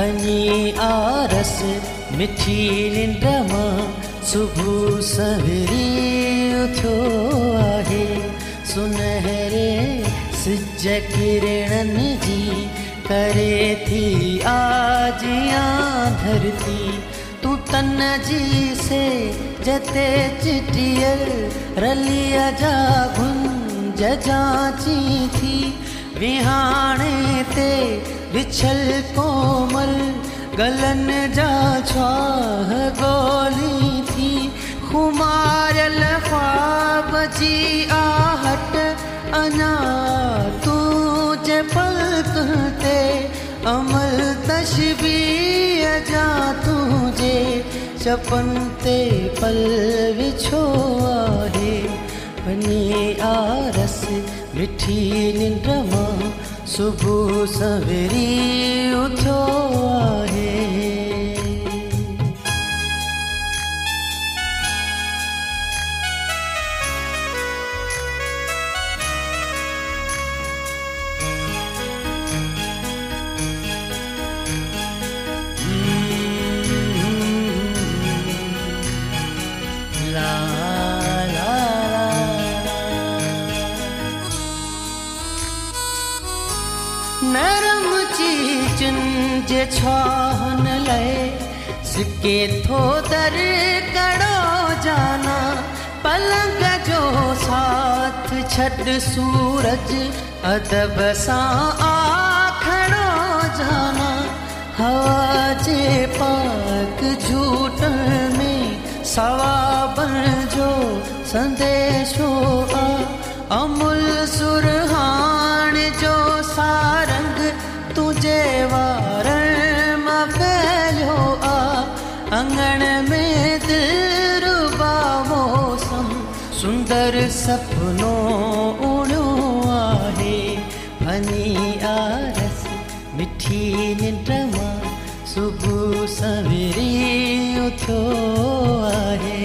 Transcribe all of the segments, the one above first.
भनी आरस मिठी निंड मां सुबह सवेरी उथो आहे। सुनहरे सिज किरणन जी करे थी आजियां धरती। तू तन जी से जते चिटियल रलिया जा गुंज जाची थी। विहाणे ते विछल कोमल गलन जा छाह गोली थी। खुमारल ख्वाब जी आहट अना तुझे पलक ते अमल तशबीह जा तुझे चपन ते पल विछो आहे। भनी आरस मिठी निंड मां सुबह सवेरी उथो आहे। नरम चीचन जे छाहन लय सिके थो दर कड़ो जाना। पलंग जो साथ छड़ सूरज अदब सां आखड़ो जाना। हवा जे पाक झूठन में सवाबन जो संदेशो आ। अमुल सुरहान जो सारंग तुझे वारण मां फैलियो आ। अंगण में दिलरुबा मौसम सुंदर सपनो उड़ो आहे। भनी आरस मिठी निंड मां सुबह सवेरी उथो आहे।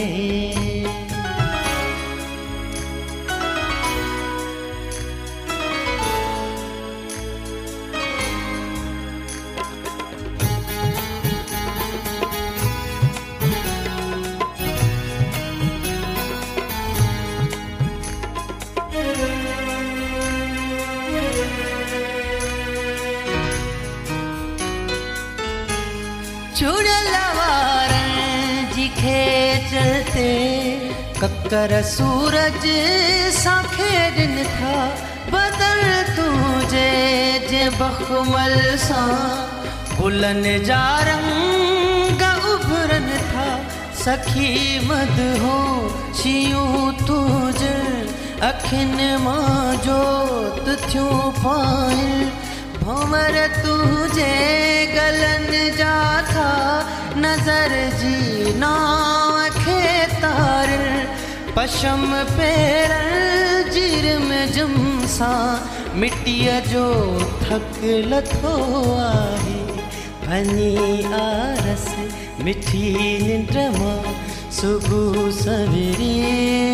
चुड़ल वारन जी खेचते ककर सूरज सां खेडन था। बदल तुझे जे बखमल सां गुलन जा रंग उभरन था। सखी मद हो शियूं तुझ अखिन मां जोत थियूं पाइल। भंवर तुझे गलन जा था नजर जी नाव खे तार। पशम पेरन जिरम जुम सां मिट्टीअ जो थक लथो आहे। भनी आरस मिठी निंड मां सुबह सवेरी